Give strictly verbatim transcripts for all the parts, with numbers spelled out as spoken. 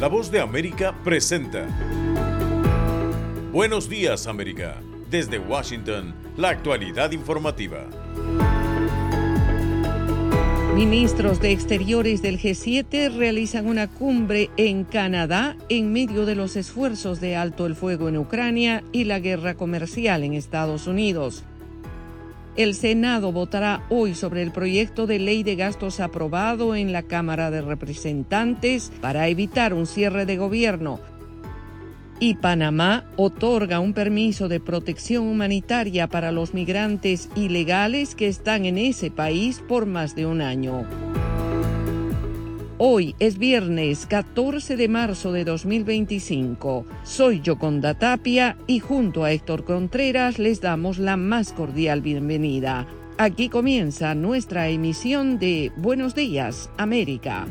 La Voz de América presenta Buenos Días, América. Desde Washington, la actualidad informativa. Ministros de Exteriores del G siete realizan una cumbre en Canadá en medio de los esfuerzos de alto el fuego en Ucrania y la guerra comercial en Estados Unidos. El Senado votará hoy sobre el proyecto de ley de gastos aprobado en la Cámara de Representantes para evitar un cierre de gobierno. Y Panamá otorga un permiso de protección humanitaria para los migrantes ilegales que están en ese país por más de un año. Hoy es viernes catorce de marzo de dos mil veinticinco. Soy Yoconda Tapia y junto a Héctor Contreras les damos la más cordial bienvenida. Aquí comienza nuestra emisión de Buenos Días, América.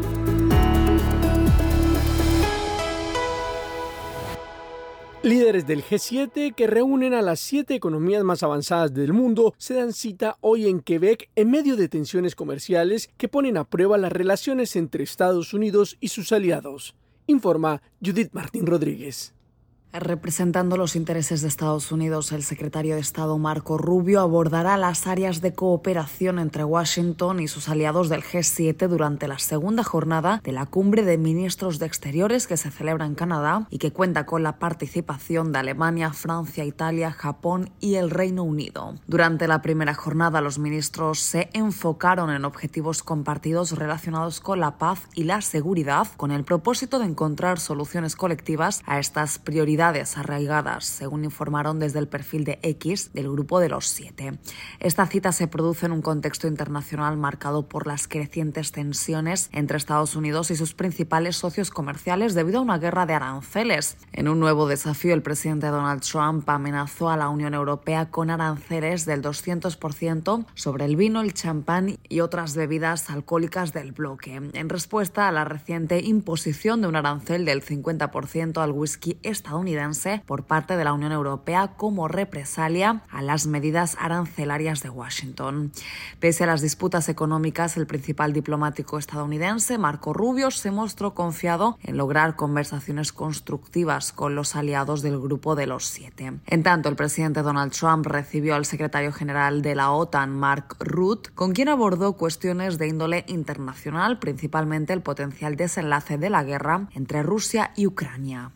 Líderes del G siete, que reúnen a las siete economías más avanzadas del mundo, se dan cita hoy en Quebec en medio de tensiones comerciales que ponen a prueba las relaciones entre Estados Unidos y sus aliados. Informa Judith Martín Rodríguez. Representando los intereses de Estados Unidos, el secretario de Estado Marco Rubio abordará las áreas de cooperación entre Washington y sus aliados del G siete durante la segunda jornada de la Cumbre de Ministros de Exteriores que se celebra en Canadá y que cuenta con la participación de Alemania, Francia, Italia, Japón y el Reino Unido. Durante la primera jornada, los ministros se enfocaron en objetivos compartidos relacionados con la paz y la seguridad, con el propósito de encontrar soluciones colectivas a estas prioridades arraigadas, según informaron desde el perfil de X del Grupo de los Siete. Esta cita se produce en un contexto internacional marcado por las crecientes tensiones entre Estados Unidos y sus principales socios comerciales debido a una guerra de aranceles. En un nuevo desafío, el presidente Donald Trump amenazó a la Unión Europea con aranceles del doscientos por ciento sobre el vino, el champán y otras bebidas alcohólicas del bloque, en respuesta a la reciente imposición de un arancel del cincuenta por ciento al whisky estadounidense por parte de la Unión Europea como represalia a las medidas arancelarias de Washington. Pese a las disputas económicas, el principal diplomático estadounidense, Marco Rubio, se mostró confiado en lograr conversaciones constructivas con los aliados del Grupo de los Siete. En tanto, el presidente Donald Trump recibió al secretario general de la OTAN, Mark Rutte, con quien abordó cuestiones de índole internacional, principalmente el potencial desenlace de la guerra entre Rusia y Ucrania.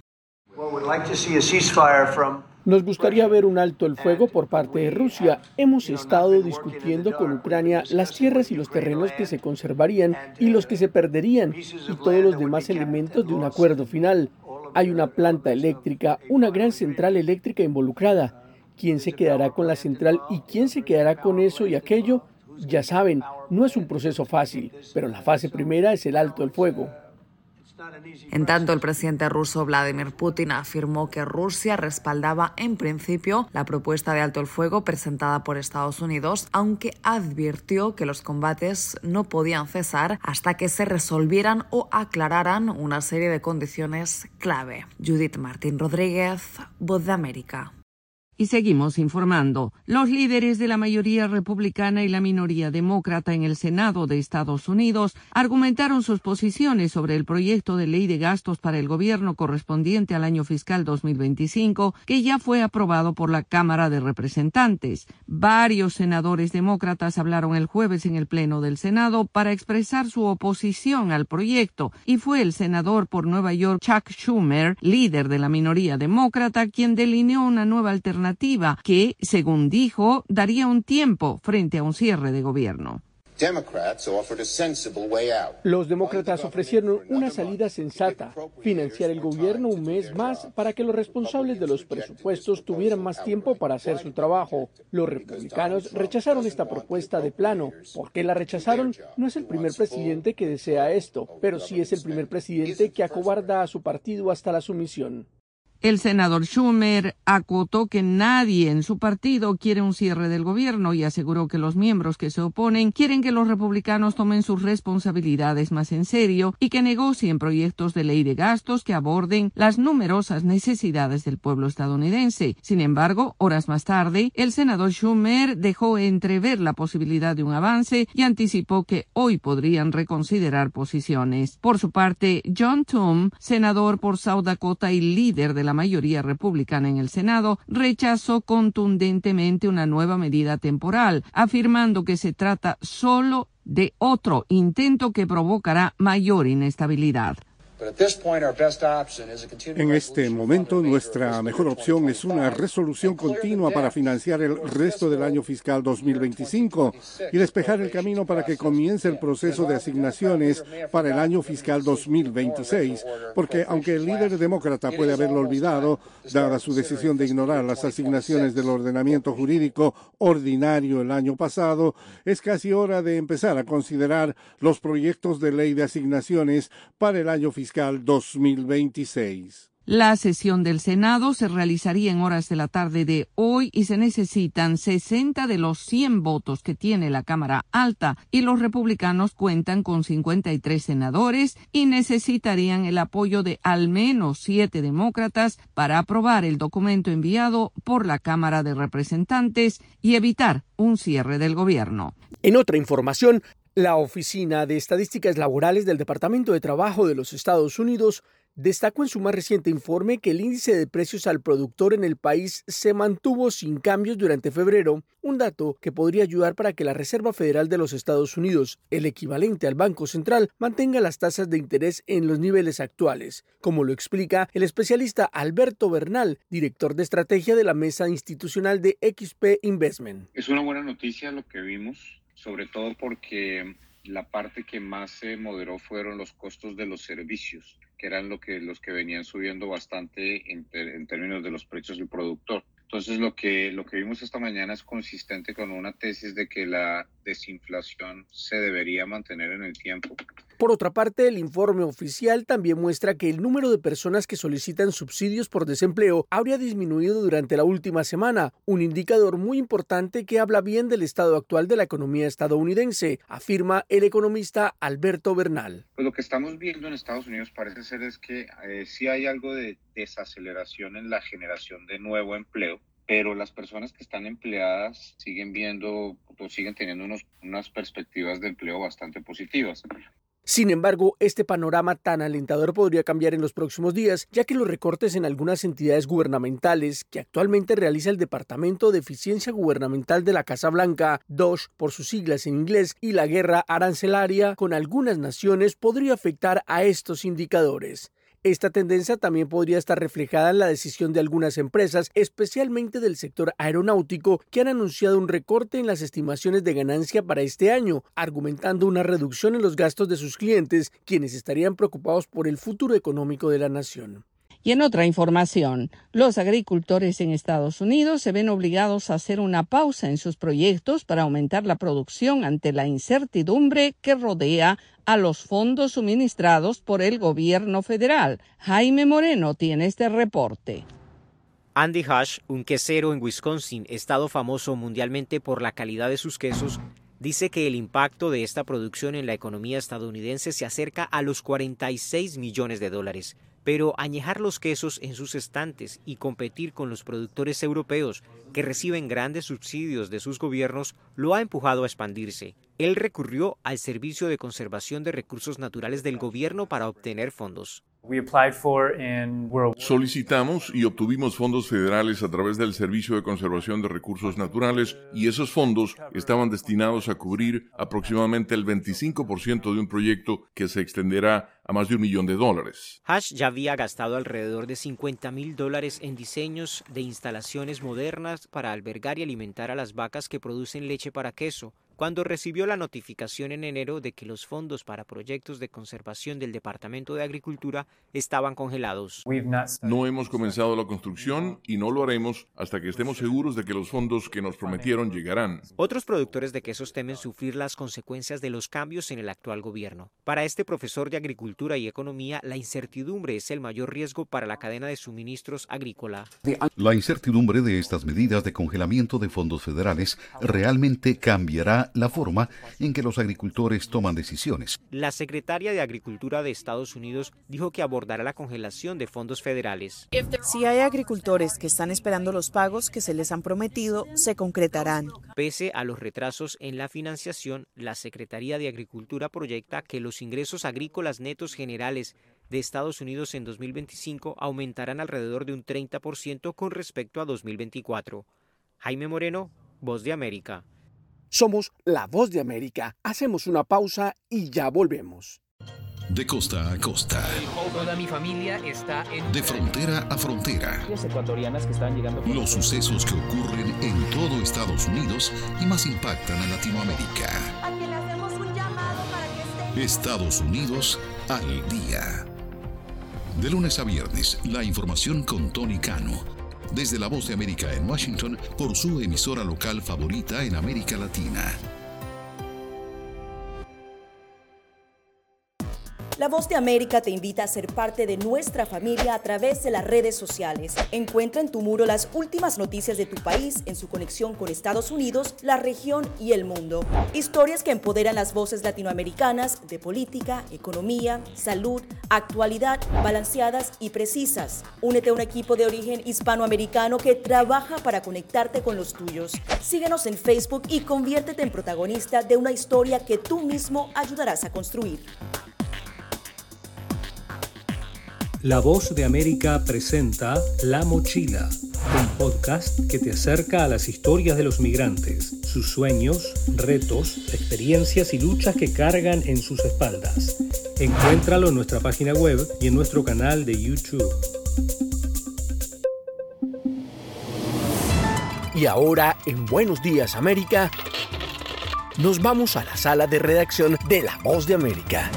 Nos gustaría ver un alto el fuego por parte de Rusia. Hemos estado discutiendo con Ucrania las tierras y los terrenos que se conservarían y los que se perderían y todos los demás elementos de un acuerdo final. Hay una planta eléctrica, una gran central eléctrica involucrada. ¿Quién se quedará con la central y quién se quedará con eso y aquello? Ya saben, no es un proceso fácil, pero la fase primera es el alto el fuego. En tanto, el presidente ruso Vladimir Putin afirmó que Rusia respaldaba en principio la propuesta de alto el fuego presentada por Estados Unidos, aunque advirtió que los combates no podían cesar hasta que se resolvieran o aclararan una serie de condiciones clave. Judith Martín Rodríguez, Voz de América. Y seguimos informando. Los líderes de la mayoría republicana y la minoría demócrata en el Senado de Estados Unidos argumentaron sus posiciones sobre el proyecto de ley de gastos para el gobierno correspondiente al año fiscal dos mil veinticinco, que ya fue aprobado por la Cámara de Representantes. Varios senadores demócratas hablaron el jueves en el Pleno del Senado para expresar su oposición al proyecto, y fue el senador por Nueva York, Chuck Schumer, líder de la minoría demócrata, quien delineó una nueva alternativa que, según dijo, daría un tiempo frente a un cierre de gobierno. Los demócratas ofrecieron una salida sensata, financiar el gobierno un mes más para que los responsables de los presupuestos tuvieran más tiempo para hacer su trabajo. Los republicanos rechazaron esta propuesta de plano. ¿Por qué la rechazaron? No es el primer presidente que desea esto, pero sí es el primer presidente que acobarda a su partido hasta la sumisión. El senador Schumer acotó que nadie en su partido quiere un cierre del gobierno y aseguró que los miembros que se oponen quieren que los republicanos tomen sus responsabilidades más en serio y que negocien proyectos de ley de gastos que aborden las numerosas necesidades del pueblo estadounidense. Sin embargo, horas más tarde, el senador Schumer dejó entrever la posibilidad de un avance y anticipó que hoy podrían reconsiderar posiciones. Por su parte, John Thune, senador por South Dakota y líder de la mayoría republicana en el Senado, rechazó contundentemente una nueva medida temporal, afirmando que se trata solo de otro intento que provocará mayor inestabilidad. En este momento, nuestra mejor opción es una resolución continua para financiar el resto del año fiscal dos mil veinticinco y despejar el camino para que comience el proceso de asignaciones para el año fiscal dos mil veintiséis, porque aunque el líder demócrata puede haberlo olvidado, dada su decisión de ignorar las asignaciones del ordenamiento jurídico ordinario el año pasado, es casi hora de empezar a considerar los proyectos de ley de asignaciones para el año fiscal dos mil veintiséis. La sesión del Senado se realizaría en horas de la tarde de hoy y se necesitan sesenta de los cien votos que tiene la Cámara Alta y los republicanos cuentan con cincuenta y tres senadores y necesitarían el apoyo de al menos siete demócratas para aprobar el documento enviado por la Cámara de Representantes y evitar un cierre del gobierno. En otra información, la Oficina de Estadísticas Laborales del Departamento de Trabajo de los Estados Unidos destacó en su más reciente informe que el índice de precios al productor en el país se mantuvo sin cambios durante febrero, un dato que podría ayudar para que la Reserva Federal de los Estados Unidos, el equivalente al Banco Central, mantenga las tasas de interés en los niveles actuales, como lo explica el especialista Alberto Bernal, director de estrategia de la Mesa Institucional de X P Investment. Es una buena noticia lo que vimos, sobre todo porque la parte que más se moderó fueron los costos de los servicios, que eran lo que, los que venían subiendo bastante en, ter, en términos de los precios del productor. Entonces lo que, lo que vimos esta mañana es consistente con una tesis de que la desinflación se debería mantener en el tiempo. Por otra parte, el informe oficial también muestra que el número de personas que solicitan subsidios por desempleo habría disminuido durante la última semana, un indicador muy importante que habla bien del estado actual de la economía estadounidense, afirma el economista Alberto Bernal. Pues lo que estamos viendo en Estados Unidos parece ser es que eh, sí hay algo de desaceleración en la generación de nuevo empleo, pero las personas que están empleadas siguen viendo o siguen teniendo unos, unas perspectivas de empleo bastante positivas. Sin embargo, este panorama tan alentador podría cambiar en los próximos días, ya que los recortes en algunas entidades gubernamentales que actualmente realiza el Departamento de Eficiencia Gubernamental de la Casa Blanca, D O S H por sus siglas en inglés, y la guerra arancelaria con algunas naciones podría afectar a estos indicadores. Esta tendencia también podría estar reflejada en la decisión de algunas empresas, especialmente del sector aeronáutico, que han anunciado un recorte en las estimaciones de ganancia para este año, argumentando una reducción en los gastos de sus clientes, quienes estarían preocupados por el futuro económico de la nación. Y en otra información, los agricultores en Estados Unidos se ven obligados a hacer una pausa en sus proyectos para aumentar la producción ante la incertidumbre que rodea a los fondos suministrados por el gobierno federal. Jaime Moreno tiene este reporte. Andy Hash, un quesero en Wisconsin, estado famoso mundialmente por la calidad de sus quesos, dice que el impacto de esta producción en la economía estadounidense se acerca a los cuarenta y seis millones de dólares. Pero añejar los quesos en sus estantes y competir con los productores europeos que reciben grandes subsidios de sus gobiernos lo ha empujado a expandirse. Él recurrió al Servicio de Conservación de Recursos Naturales del gobierno para obtener fondos. Solicitamos y obtuvimos fondos federales a través del Servicio de Conservación de Recursos Naturales y esos fondos estaban destinados a cubrir aproximadamente el veinticinco por ciento de un proyecto que se extenderá a más de un millón de dólares. Hash ya había gastado alrededor de cincuenta mil dólares en diseños de instalaciones modernas para albergar y alimentar a las vacas que producen leche para queso, cuando recibió la notificación en enero de que los fondos para proyectos de conservación del Departamento de Agricultura estaban congelados. No hemos comenzado la construcción y no lo haremos hasta que estemos seguros de que los fondos que nos prometieron llegarán. Otros productores de quesos temen sufrir las consecuencias de los cambios en el actual gobierno. Para este profesor de Agricultura y Economía, la incertidumbre es el mayor riesgo para la cadena de suministros agrícola. La incertidumbre de estas medidas de congelamiento de fondos federales realmente cambiará la forma en que los agricultores toman decisiones. La secretaria de Agricultura de Estados Unidos dijo que abordará la congelación de fondos federales. Si hay agricultores que están esperando los pagos que se les han prometido, se concretarán. Pese a los retrasos en la financiación, la Secretaría de Agricultura proyecta que los ingresos agrícolas netos generales de Estados Unidos en dos mil veinticinco aumentarán alrededor de un treinta por ciento con respecto a dos mil veinticuatro. Jaime Moreno, Voz de América. Somos la Voz de América. Hacemos una pausa y ya volvemos. De costa a costa. Toda mi familia está en... De frontera a frontera. Ecuatorianas que están llegando... Los sucesos que ocurren en todo Estados Unidos y más impactan a Latinoamérica. A quien le hacemos un llamado para que esté... Estados Unidos al día. De lunes a viernes, la información con Tony Cano. Desde La Voz de América en Washington, por su emisora local favorita en América Latina. La Voz de América te invita a ser parte de nuestra familia a través de las redes sociales. Encuentra en tu muro las últimas noticias de tu país en su conexión con Estados Unidos, la región y el mundo. Historias que empoderan las voces latinoamericanas de política, economía, salud, actualidad, balanceadas y precisas. Únete a un equipo de origen hispanoamericano que trabaja para conectarte con los tuyos. Síguenos en Facebook y conviértete en protagonista de una historia que tú mismo ayudarás a construir. La Voz de América presenta La Mochila, un podcast que te acerca a las historias de los migrantes, sus sueños, retos, experiencias y luchas que cargan en sus espaldas. Encuéntralo en nuestra página web y en nuestro canal de YouTube. Y ahora, en Buenos Días América, nos vamos a la sala de redacción de La Voz de América.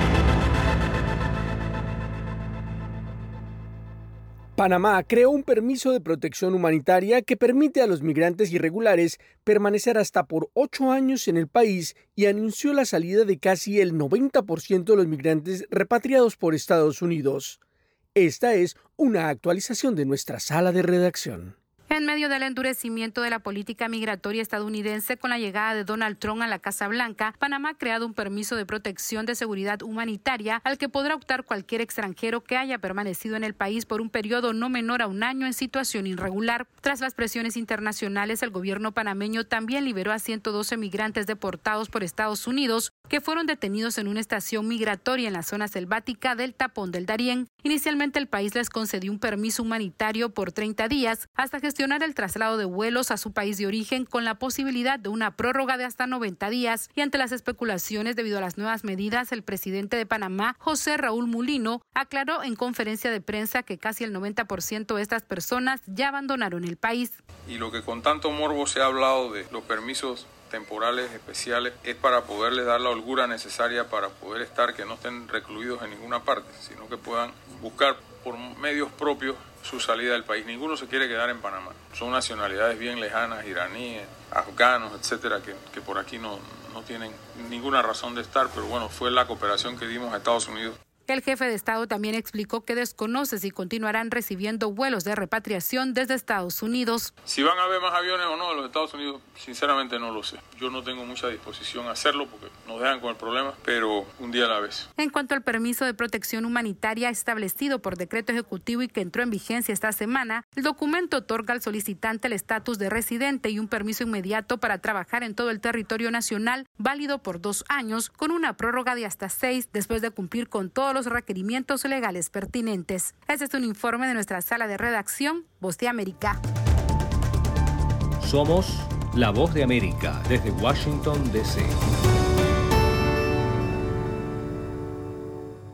Panamá creó un permiso de protección humanitaria que permite a los migrantes irregulares permanecer hasta por ocho años en el país y anunció la salida de casi el noventa por ciento de los migrantes repatriados por Estados Unidos. Esta es una actualización de nuestra sala de redacción. En medio del endurecimiento de la política migratoria estadounidense con la llegada de Donald Trump a la Casa Blanca, Panamá ha creado un permiso de protección de seguridad humanitaria al que podrá optar cualquier extranjero que haya permanecido en el país por un periodo no menor a un año en situación irregular. Tras las presiones internacionales, el gobierno panameño también liberó a ciento doce migrantes deportados por Estados Unidos que fueron detenidos en una estación migratoria en la zona selvática del Tapón del Darién. Inicialmente el país les concedió un permiso humanitario por treinta días hasta gestionar el traslado de vuelos a su país de origen con la posibilidad de una prórroga de hasta noventa días. Y ante las especulaciones debido a las nuevas medidas, el presidente de Panamá, José Raúl Mulino, aclaró en conferencia de prensa que casi el noventa por ciento de estas personas ya abandonaron el país. Y lo que con tanto morbo se ha hablado de los permisos temporales especiales es para poderles dar la holgura necesaria para poder estar, que no estén recluidos en ninguna parte, sino que puedan buscar por medios propios su salida del país. Ninguno se quiere quedar en Panamá. Son nacionalidades bien lejanas, iraníes, afganos, etcétera, que, que por aquí no, no tienen ninguna razón de estar, pero bueno, fue la cooperación que dimos a Estados Unidos. El jefe de Estado también explicó que desconoce si continuarán recibiendo vuelos de repatriación desde Estados Unidos. Si van a haber más aviones o no de los Estados Unidos, sinceramente no lo sé. Yo no tengo mucha disposición a hacerlo porque nos dejan con el problema, pero un día a la vez. En cuanto al permiso de protección humanitaria establecido por decreto ejecutivo y que entró en vigencia esta semana, el documento otorga al solicitante el estatus de residente y un permiso inmediato para trabajar en todo el territorio nacional, válido por dos años, con una prórroga de hasta seis después de cumplir con todos los requerimientos legales pertinentes. Este es un informe de nuestra sala de redacción, Voz de América. Somos La Voz de América desde Washington, D C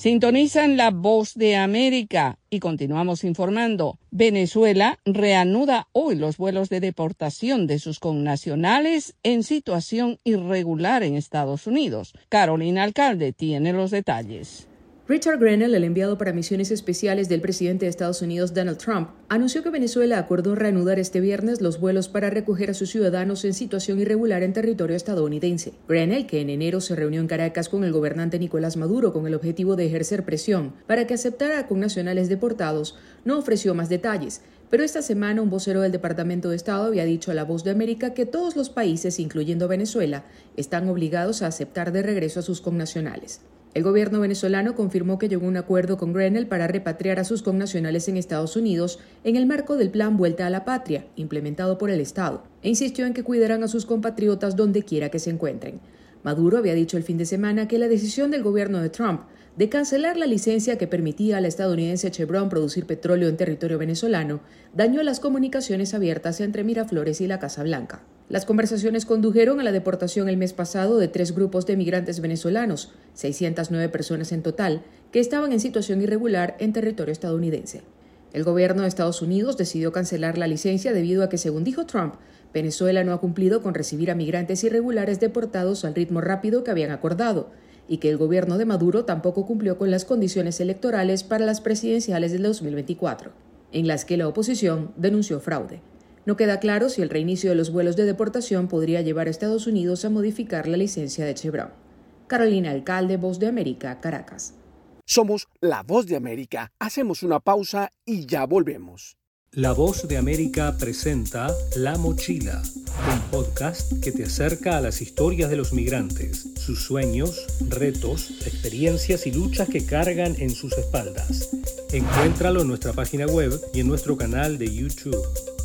Sintonizan La Voz de América y continuamos informando. Venezuela reanuda hoy los vuelos de deportación de sus connacionales en situación irregular en Estados Unidos. Carolina Alcalde tiene los detalles. Richard Grenell, el enviado para misiones especiales del presidente de Estados Unidos, Donald Trump, anunció que Venezuela acordó reanudar este viernes los vuelos para recoger a sus ciudadanos en situación irregular en territorio estadounidense. Grenell, que en enero se reunió en Caracas con el gobernante Nicolás Maduro con el objetivo de ejercer presión para que aceptara a connacionales deportados, no ofreció más detalles. Pero esta semana un vocero del Departamento de Estado había dicho a La Voz de América que todos los países, incluyendo Venezuela, están obligados a aceptar de regreso a sus connacionales. El gobierno venezolano confirmó que llegó a un acuerdo con Grenell para repatriar a sus connacionales en Estados Unidos en el marco del Plan Vuelta a la Patria, implementado por el Estado, e insistió en que cuidarán a sus compatriotas donde quiera que se encuentren. Maduro había dicho el fin de semana que la decisión del gobierno de Trump de cancelar la licencia que permitía a la estadounidense Chevron producir petróleo en territorio venezolano dañó las comunicaciones abiertas entre Miraflores y la Casa Blanca. Las conversaciones condujeron a la deportación el mes pasado de tres grupos de migrantes venezolanos, seiscientas nueve personas en total, que estaban en situación irregular en territorio estadounidense. El gobierno de Estados Unidos decidió cancelar la licencia debido a que, según dijo Trump, Venezuela no ha cumplido con recibir a migrantes irregulares deportados al ritmo rápido que habían acordado, y que el gobierno de Maduro tampoco cumplió con las condiciones electorales para las presidenciales del dos mil veinticuatro, en las que la oposición denunció fraude. No queda claro si el reinicio de los vuelos de deportación podría llevar a Estados Unidos a modificar la licencia de Chevron. Carolina Alcalde, Voz de América, Caracas. Somos La Voz de América. Hacemos una pausa y ya volvemos. La Voz de América presenta La Mochila, un podcast que te acerca a las historias de los migrantes, sus sueños, retos, experiencias y luchas que cargan en sus espaldas. Encuéntralo en nuestra página web y en nuestro canal de YouTube.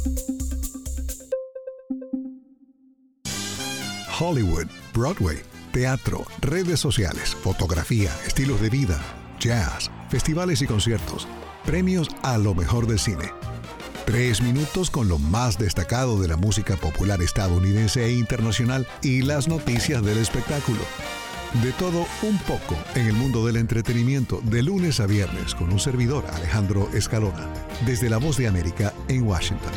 Hollywood, Broadway, teatro, redes sociales, fotografía, estilos de vida, jazz, festivales y conciertos, premios a lo mejor del cine. Tres minutos con lo más destacado de la música popular estadounidense e internacional y las noticias del espectáculo. De todo un poco en el mundo del entretenimiento de lunes a viernes con un servidor, Alejandro Escalona, desde La Voz de América en Washington.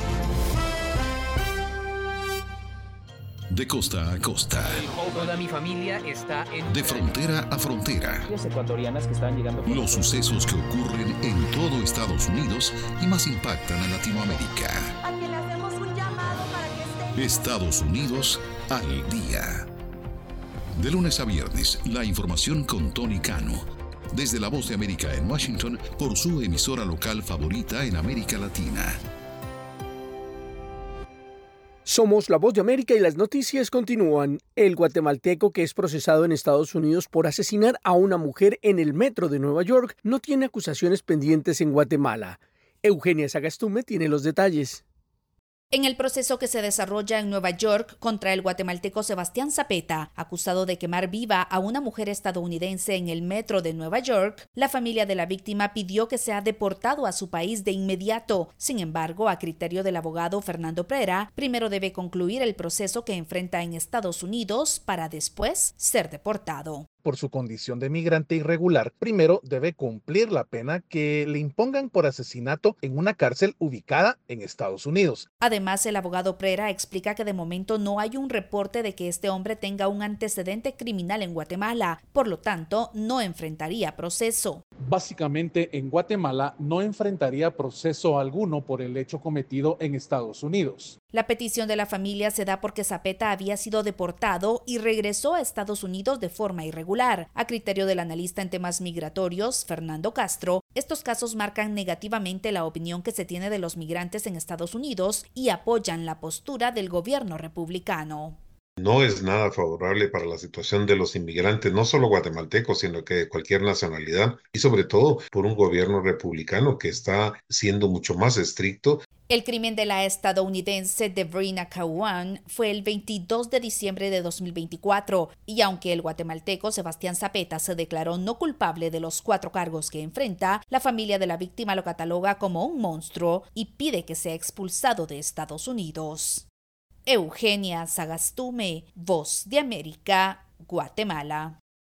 De costa a costa. Toda mi familia está en... De frontera a frontera. Ecuatorianas que están llegando por... Los sucesos que ocurren en todo Estados Unidos y más impactan a Latinoamérica. A quien le hacemos un llamado para que esté... Estados Unidos al día. De lunes a viernes, la información con Tony Cano. Desde La Voz de América en Washington por su emisora local favorita en América Latina. Somos La Voz de América y las noticias continúan. El guatemalteco que es procesado en Estados Unidos por asesinar a una mujer en el metro de Nueva York no tiene acusaciones pendientes en Guatemala. Eugenia Sagastume tiene los detalles. En el proceso que se desarrolla en Nueva York contra el guatemalteco Sebastián Zapeta, acusado de quemar viva a una mujer estadounidense en el metro de Nueva York, la familia de la víctima pidió que sea deportado a su país de inmediato. Sin embargo, a criterio del abogado Fernando Prera, primero debe concluir el proceso que enfrenta en Estados Unidos para después ser deportado. Por su condición de migrante irregular, primero debe cumplir la pena que le impongan por asesinato en una cárcel ubicada en Estados Unidos. Además, el abogado Prera explica que de momento no hay un reporte de que este hombre tenga un antecedente criminal en Guatemala, por lo tanto, no enfrentaría proceso. Básicamente, en Guatemala no enfrentaría proceso alguno por el hecho cometido en Estados Unidos. La petición de la familia se da porque Zapeta había sido deportado y regresó a Estados Unidos de forma irregular. A criterio del analista en temas migratorios, Fernando Castro, estos casos marcan negativamente la opinión que se tiene de los migrantes en Estados Unidos y apoyan la postura del gobierno republicano. No es nada favorable para la situación de los inmigrantes, no solo guatemaltecos, sino que de cualquier nacionalidad, y sobre todo por un gobierno republicano que está siendo mucho más estricto. El crimen de la estadounidense Debrina Cahuán fue el veintidós de diciembre de dos mil veinticuatro, y aunque el guatemalteco Sebastián Zapeta se declaró no culpable de los cuatro cargos que enfrenta, la familia de la víctima lo cataloga como un monstruo y pide que sea expulsado de Estados Unidos. Eugenia Sagastume, Voz de América, Guatemala.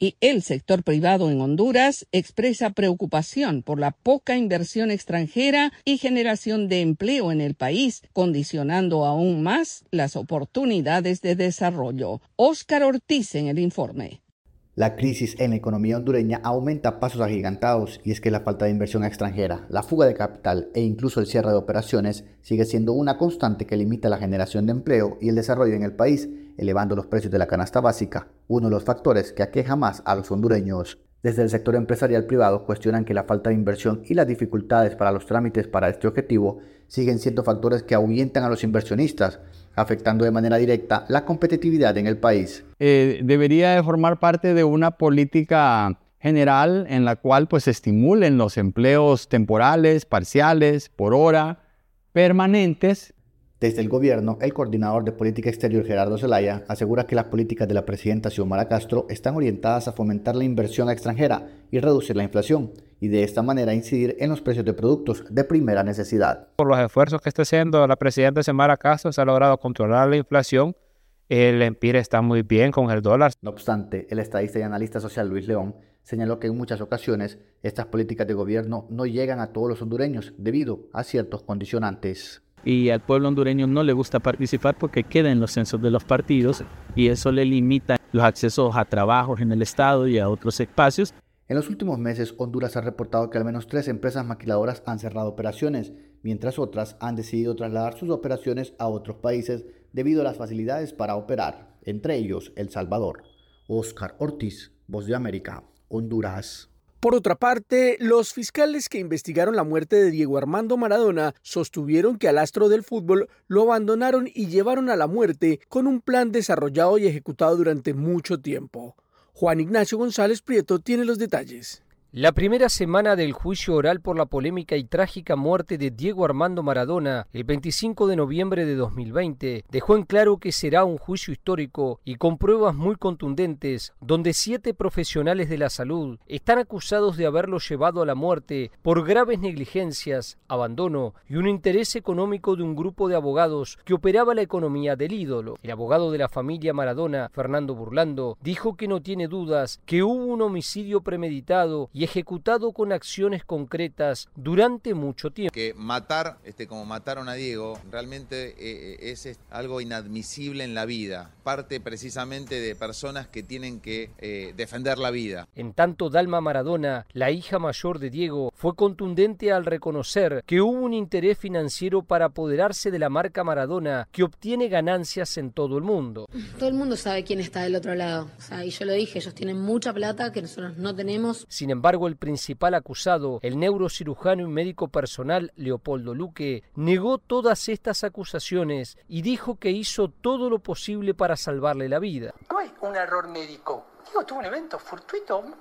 y el sector privado en Honduras expresa preocupación por la poca inversión extranjera y generación de empleo en el país, condicionando aún más las oportunidades de desarrollo. Óscar Ortiz en el informe. La crisis en la economía hondureña aumenta a pasos agigantados y es que la falta de inversión extranjera, la fuga de capital e incluso el cierre de operaciones sigue siendo una constante que limita la generación de empleo y el desarrollo en el país, elevando los precios de la canasta básica, uno de los factores que aqueja más a los hondureños. Desde el sector empresarial privado cuestionan que la falta de inversión y las dificultades para los trámites para este objetivo siguen siendo factores que ahuyentan a los inversionistas, afectando de manera directa la competitividad en el país. Eh, debería de formar parte de una política general en la cual pues, se estimulen los empleos temporales, parciales, por hora, permanentes. Desde el gobierno, el coordinador de política exterior Gerardo Zelaya asegura que las políticas de la presidenta Xiomara Castro están orientadas a fomentar la inversión extranjera y reducir la inflación, y de esta manera incidir en los precios de productos de primera necesidad. Por los esfuerzos que está haciendo la presidenta Xiomara Castro, se ha logrado controlar la inflación. El Empire está muy bien con el dólar. No obstante, el estadista y analista social Luis León señaló que en muchas ocasiones estas políticas de gobierno no llegan a todos los hondureños debido a ciertos condicionantes. Y al pueblo hondureño no le gusta participar porque queda en los censos de los partidos y eso le limita los accesos a trabajos en el Estado y a otros espacios. En los últimos meses, Honduras ha reportado que al menos tres empresas maquiladoras han cerrado operaciones, mientras otras han decidido trasladar sus operaciones a otros países debido a las facilidades para operar, entre ellos El Salvador. Óscar Ortiz, Voz de América, Honduras. Por otra parte, los fiscales que investigaron la muerte de Diego Armando Maradona sostuvieron que al astro del fútbol lo abandonaron y llevaron a la muerte con un plan desarrollado y ejecutado durante mucho tiempo. Juan Ignacio González Prieto tiene los detalles. La primera semana del juicio oral por la polémica y trágica muerte de Diego Armando Maradona, el veinticinco de noviembre de dos mil veinte, dejó en claro que será un juicio histórico y con pruebas muy contundentes, donde siete profesionales de la salud están acusados de haberlo llevado a la muerte por graves negligencias, abandono y un interés económico de un grupo de abogados que operaba la economía del ídolo. El abogado de la familia Maradona, Fernando Burlando, dijo que no tiene dudas que hubo un homicidio premeditado y ejecutado con acciones concretas durante mucho tiempo. Que matar, este, como mataron a Diego, realmente eh, es, es algo inadmisible en la vida. Parte precisamente de personas que tienen que eh, defender la vida. En tanto, Dalma Maradona, la hija mayor de Diego, fue contundente al reconocer que hubo un interés financiero para apoderarse de la marca Maradona, que obtiene ganancias en todo el mundo. Todo el mundo sabe quién está del otro lado. O sea, y yo lo dije, ellos tienen mucha plata que nosotros no tenemos. Sin embargo, el principal acusado, el neurocirujano y médico personal Leopoldo Luque, negó todas estas acusaciones y dijo que hizo todo lo posible para salvarle la vida. No hay un error médico. Diego tuvo un evento fortuito, un,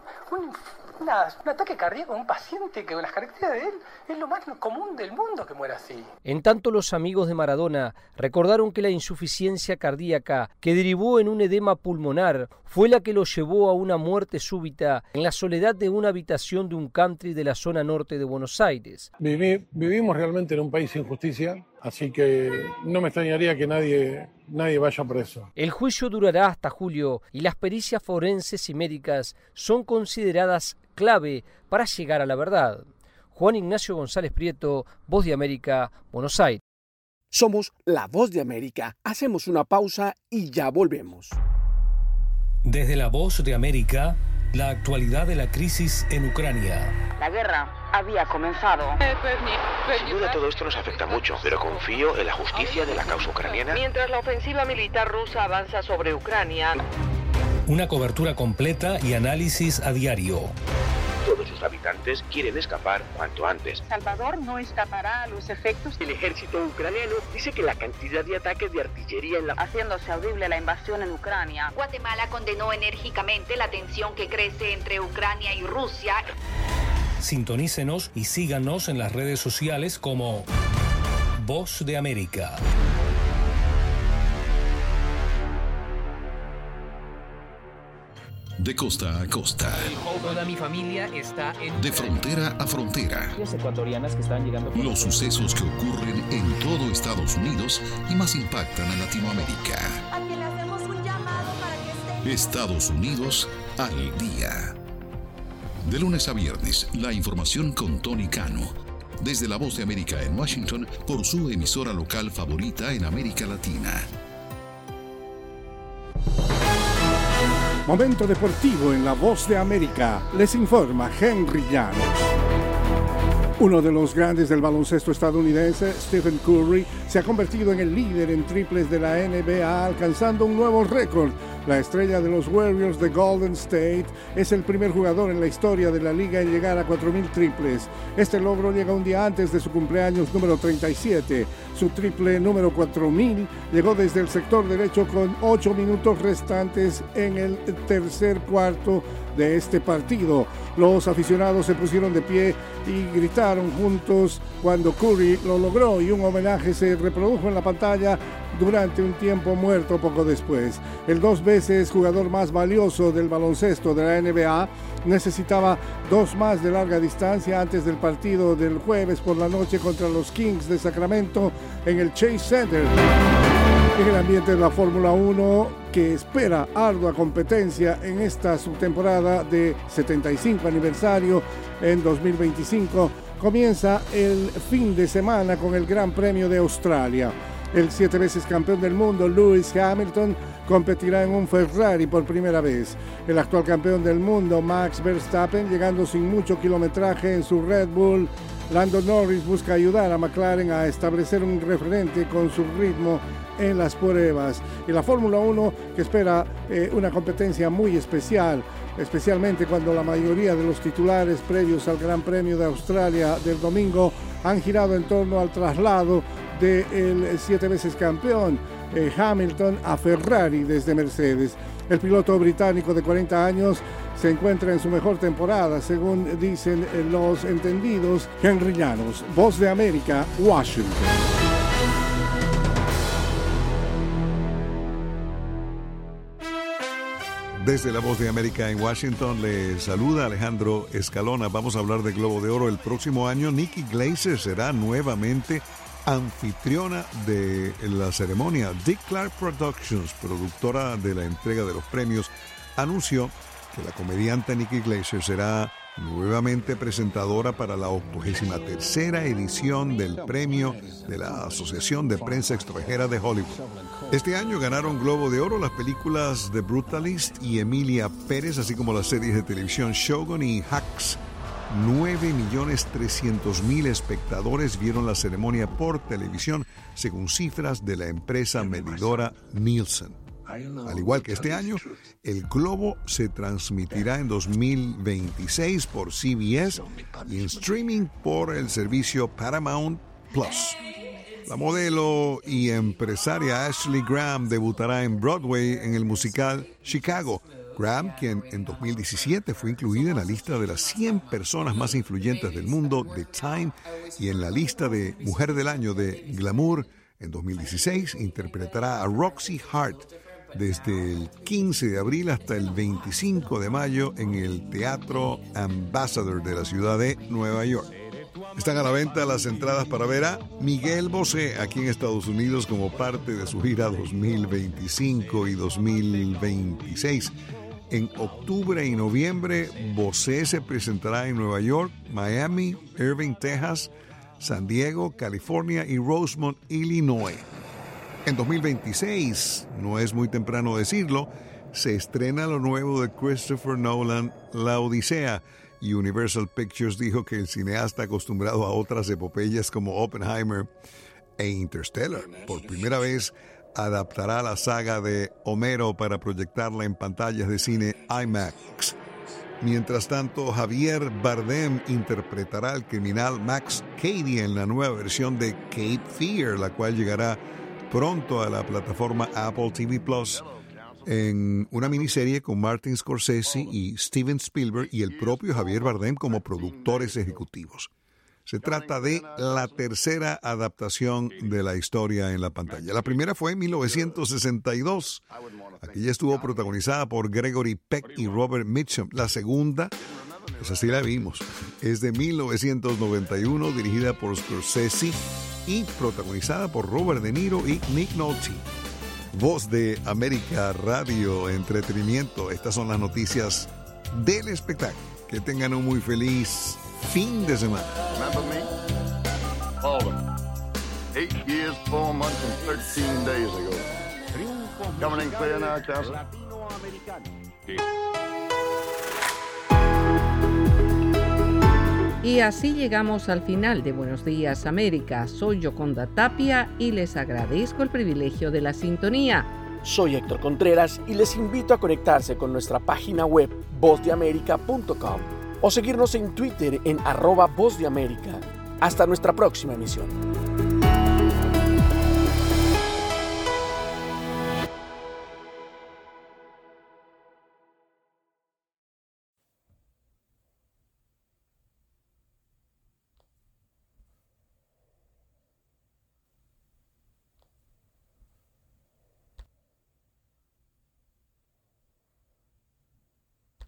una, un ataque cardíaco en un paciente que con las características de él es lo más común del mundo que muera así. En tanto, los amigos de Maradona recordaron que la insuficiencia cardíaca que derivó en un edema pulmonar fue la que lo llevó a una muerte súbita en la soledad de una habitación de un country de la zona norte de Buenos Aires. Viví, vivimos realmente en un país sin justicia, así que no me extrañaría que nadie, nadie vaya preso. El juicio durará hasta julio y las pericias forenses y médicas son consideradas clave para llegar a la verdad. Juan Ignacio González Prieto, Voz de América, Buenos Aires. Somos La Voz de América. Hacemos una pausa y ya volvemos. Desde La Voz de América, la actualidad de la crisis en Ucrania. La guerra había comenzado. Sin duda todo esto nos afecta mucho, pero confío en la justicia de la causa ucraniana. Mientras la ofensiva militar rusa avanza sobre Ucrania. Una cobertura completa y análisis a diario. Todos sus habitantes quieren escapar cuanto antes. Salvador no escapará a los efectos. El ejército ucraniano dice que la cantidad de ataques de artillería en la... haciéndose audible la invasión en Ucrania. Guatemala condenó enérgicamente la tensión que crece entre Ucrania y Rusia. Sintonícenos y síganos en las redes sociales como Voz de América. De costa a costa. Toda mi familia está en... De frontera a frontera. Las ecuatorianas que están llegando... Los sucesos que ocurren en todo Estados Unidos y más impactan a Latinoamérica. A quien le hacemos un llamado para que esté... Estados Unidos Al día. De lunes a viernes, la información con Tony Cano. Desde La Voz de América en Washington, por su emisora local favorita en América Latina. Momento deportivo en La Voz de América. Les informa Henry Llanos. Uno de los grandes del baloncesto estadounidense, Stephen Curry, se ha convertido en el líder en triples de la N B A, alcanzando un nuevo récord. La estrella de los Warriors de Golden State es el primer jugador en la historia de la liga en llegar a cuatro mil triples. Este logro llega un día antes de su cumpleaños número treinta y siete. Su triple número cuatro mil llegó desde el sector derecho con ocho minutos restantes en el tercer cuarto de este partido. Los aficionados se pusieron de pie y gritaron juntos cuando Curry lo logró, y un homenaje se reprodujo en la pantalla durante un tiempo muerto poco después. El dos veces jugador más valioso del baloncesto de la N B A necesitaba dos más de larga distancia antes del partido del jueves por la noche contra los Kings de Sacramento en el Chase Center. En el ambiente de la Fórmula uno, que espera ardua competencia en esta subtemporada de setenta y cinco aniversario en dos mil veinticinco, comienza el fin de semana con el Gran Premio de Australia. El siete veces campeón del mundo, Lewis Hamilton, competirá en un Ferrari por primera vez. El actual campeón del mundo, Max Verstappen, llegando sin mucho kilometraje en su Red Bull. Lando Norris busca ayudar a McLaren a establecer un referente con su ritmo en las pruebas. Y la Fórmula uno, que espera eh, una competencia muy especial, especialmente cuando la mayoría de los titulares previos al Gran Premio de Australia del domingo han girado en torno al traslado del siete veces campeón eh, Hamilton a Ferrari desde Mercedes. El piloto británico de cuarenta años se encuentra en su mejor temporada, según dicen los entendidos. Henry Llanos, Voz de América, Washington. Desde La Voz de América en Washington le saluda Alejandro Escalona. Vamos a hablar de Globo de Oro. El próximo año Nikki Glaser será nuevamente anfitriona de la ceremonia. Dick Clark Productions, productora de la entrega de los premios, anunció que la comediante Nikki Glaser será nuevamente presentadora para la octogésima tercera edición del premio de la Asociación de Prensa Extranjera de Hollywood. Este año ganaron Globo de Oro las películas The Brutalist y Emilia Pérez, así como las series de televisión Shogun y Hacks. nueve millones trescientos mil espectadores vieron la ceremonia por televisión, según cifras de la empresa medidora Nielsen. Al igual que este año, el Globo se transmitirá en dos mil veintiséis por C B S y en streaming por el servicio Paramount Plus. La modelo y empresaria Ashley Graham debutará en Broadway en el musical Chicago. Graham, quien en dos mil diecisiete fue incluida en la lista de las cien personas más influyentes del mundo de Time y en la lista de Mujer del Año de Glamour en dos mil dieciséis, interpretará a Roxy Hart desde el quince de abril hasta el veinticinco de mayo en el Teatro Ambassador de la ciudad de Nueva York. Están a la venta las entradas para ver a Miguel Bosé aquí en Estados Unidos como parte de su gira dos mil veinticinco y dos mil veintiséis. En octubre y noviembre, Bosé se presentará en Nueva York, Miami, Irving, Texas, San Diego, California y Rosemont, Illinois. En dos mil veintiséis, no es muy temprano decirlo, se estrena lo nuevo de Christopher Nolan, La Odisea, y Universal Pictures dijo que el cineasta, acostumbrado a otras epopeyas como Oppenheimer e Interstellar, por primera vez adaptará la saga de Homero para proyectarla en pantallas de cine IMAX. Mientras tanto, Javier Bardem interpretará al criminal Max Cady en la nueva versión de Cape Fear, la cual llegará pronto a la plataforma Apple T V Plus, en una miniserie con Martin Scorsese y Steven Spielberg y el propio Javier Bardem como productores ejecutivos. Se trata de la tercera adaptación de la historia en la pantalla. La primera fue en mil novecientos sesenta y dos. Aquella estuvo protagonizada por Gregory Peck y Robert Mitchum. La segunda, esa sí la vimos, es de mil novecientos noventa y uno, dirigida por Scorsese y protagonizada por Robert De Niro y Nick Nolte. Voz de América Radio, entretenimiento. Estas son las noticias del espectáculo. Que tengan un muy feliz fin de semana. Remember me? All of them. Eight years, four months, and thirteen days ago. Coming in clear now, Castle? Y así llegamos al final de Buenos Días América. Soy Yoconda Tapia y les agradezco el privilegio de la sintonía. Soy Héctor Contreras y les invito a conectarse con nuestra página web voz de américa punto com o seguirnos en Twitter en arroba Voz de América. Hasta nuestra próxima emisión.